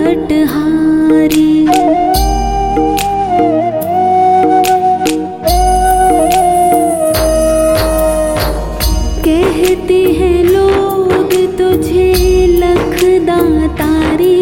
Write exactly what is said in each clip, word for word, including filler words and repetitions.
हारी। कहते हैं लोग तुझे लखदातारी,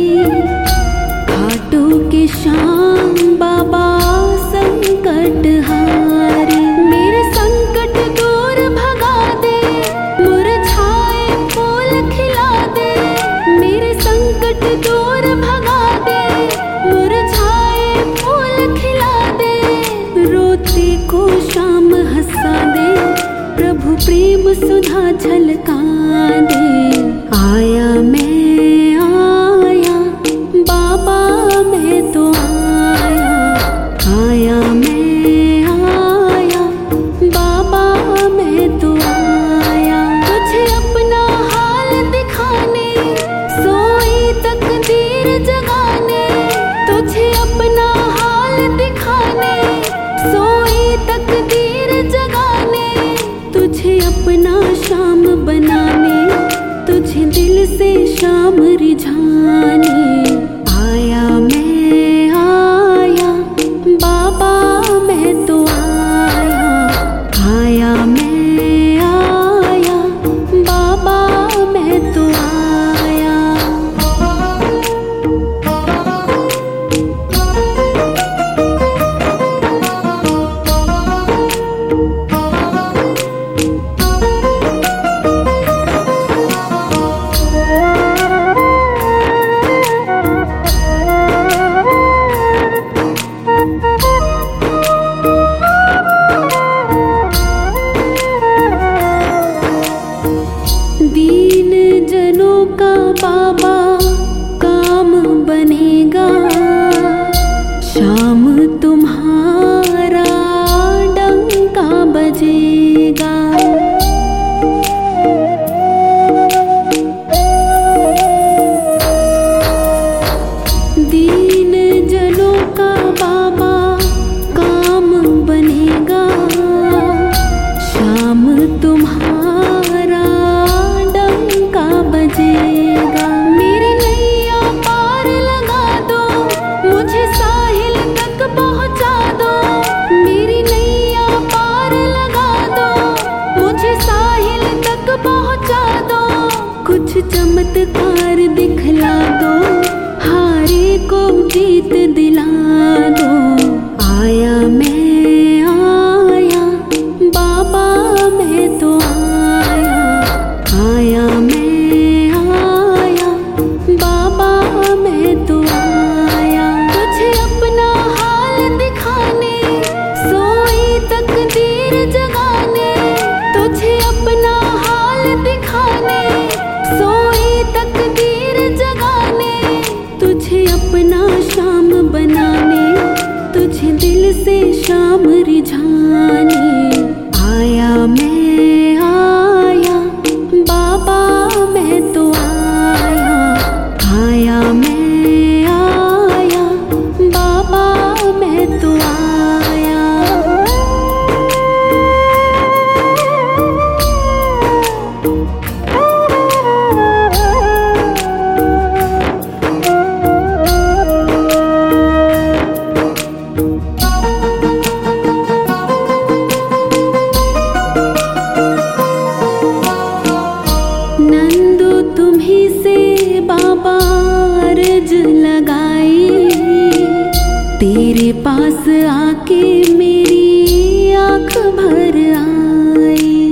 खाटू के श्याम बाबा संकट हारी। मेरे संकट दूर भगा दे, मुरझाए फूल खिला दे। मेरे संकट दूर भगा दे, मुरझाए फूल खिला दे। रोते को शाम हंसा दे, प्रभु प्रेम सुधा झलका दे। आया मैं आया बाबा मैं तो आया, आया मैं आया बाबा मैं तो आया। तुझे अपना हाल दिखाने, सोई तकदीर जगाने। तुझे अपना हाल दिखाने, सोई तकदीर जगाने। तुझे अपना शाम बनाने, तुझे दिल से शाम रिझाने। आया मैं आया बाबा मैं तो आया, आया मैं आया बाबा मैं तो आया। दीन जनों का बाबा काम बनेगा, शाम तुम्हारा डंका बजेगा। दीन जनों का बाबा काम बनेगा, शाम तुम्हारा डंका बजेगा। मेरी नैया पार लगा दो, मुझे साहिल तक पहुँचा दो। मेरी नैया पार लगा दो, मुझे साहिल तक पहुँचा दो। कुछ चमत्कार दिखला दो, हारे को जीत दिला दो। आया मैं आया बाबा मैं तो आया, आया मैं आया बाबा मैं तो आया। तुझे अपना हाल दिखाने, सोई तकदीर जगाने। तुझे अपना हाल दिखाने, सोई तकदीर जगाने। तुझे अपना शाम बनाने, तुझे दिल से शाम रिझाने। आया मैं आया बाबा मैं तो आया, आया मैं आया बाबा मैं तो आया। नंदू तुम्हीं से बाबा अर्ज लगाई, तेरे पास आके मेरी आँख भर आई।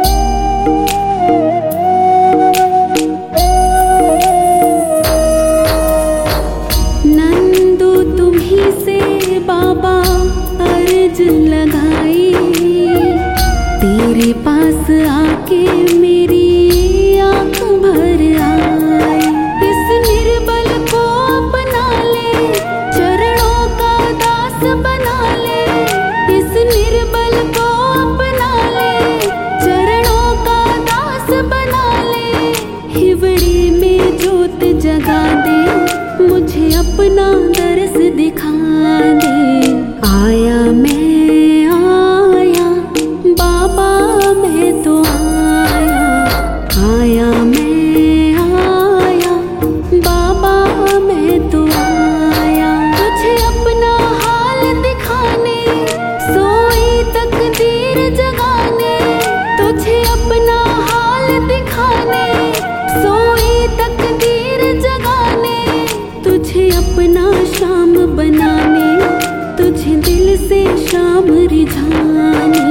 नंदू तुम्हीं से बाबा अर्ज लगाई, तेरे पास आके मेरी आँख भर आई। इस निर्बल को अपना ले, चरणों का दास बना ले। इस निर्बल को अपना ले, चरणों का दास बना ले। हिवड़ी में जोत जगा दे, मुझे अपना दर्श दिखा दे। आया मैं आया बाबा मैं तो आया, आया मैं आया बाबा मैं शाम रिझाने।